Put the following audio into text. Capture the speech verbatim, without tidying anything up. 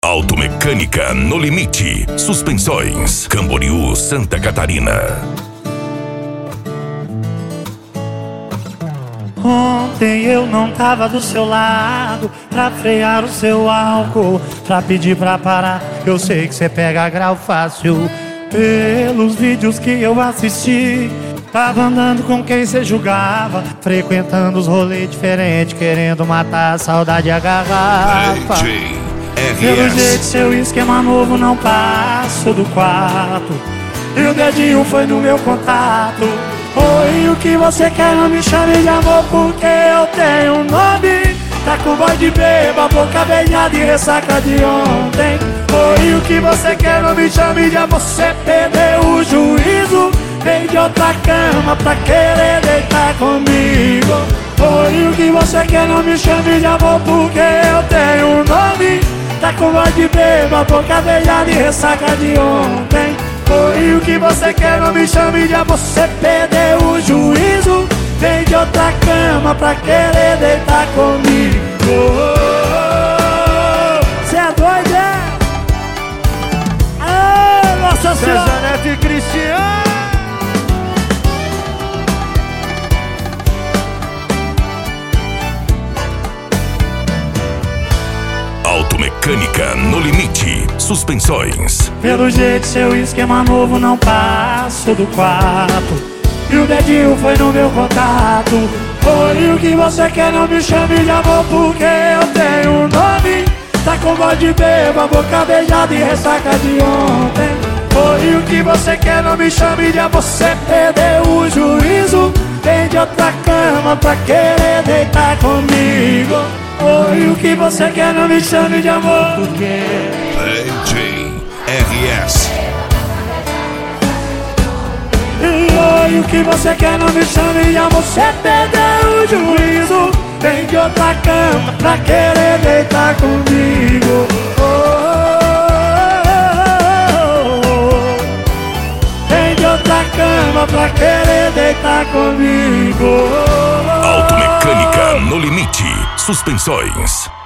Automecânica no Limite. Suspensões. Camboriú, Santa Catarina. Ontem eu não tava do seu lado pra frear o seu álcool, pra pedir pra parar. Eu sei que cê pega grau fácil. Pelos vídeos que eu assisti, tava andando com quem cê julgava, frequentando os rolês diferentes, querendo matar a saudade e a garrafa. Pelo jeito seu esquema novo não passo do quarto, e o dedinho foi no meu contato. Oi, o que você quer? Não me chame de amor porque eu tenho um nome. Tá com voz de beba, boca beijada e ressaca de ontem. Oi, o que você quer? Não me chame de amor, você perdeu o juízo. Vem de outra cama pra querer deitar comigo. Oi, o que você quer? Não me chame de amor porque eu tenho um nome. Tá com voz de beba, boca beijada e ressaca de ontem. Oi, o que você quer? Não me chame de amor, você perdeu o juízo. Vem de outra cama pra querer deitar comigo. Cê é doido, é? Ah, Nossa Senhora! César Neto e Cristiano. Automecânica no Limite. Suspensões. Pelo jeito seu esquema novo não passo do quarto, e o dedinho foi no meu contato. Oi, o que você quer? Não me chame de amor porque eu tenho um nome. Tá com voz de beba, boca beijada e ressaca de ontem. Oi, o que você quer? Não me chame de amor, você perdeu o juízo. Vem de outra cama pra querer deitar comigo. Oi, o que você quer? Não me chame de amor porque D J R S. Oi, o que você quer? Não me chame de amor, você perdeu o juízo. Vem de outra cama pra querer deitar comigo. Oh, oh, oh, oh. Vem de outra cama pra querer deitar comigo. Automecânica no Limite. Suspensões.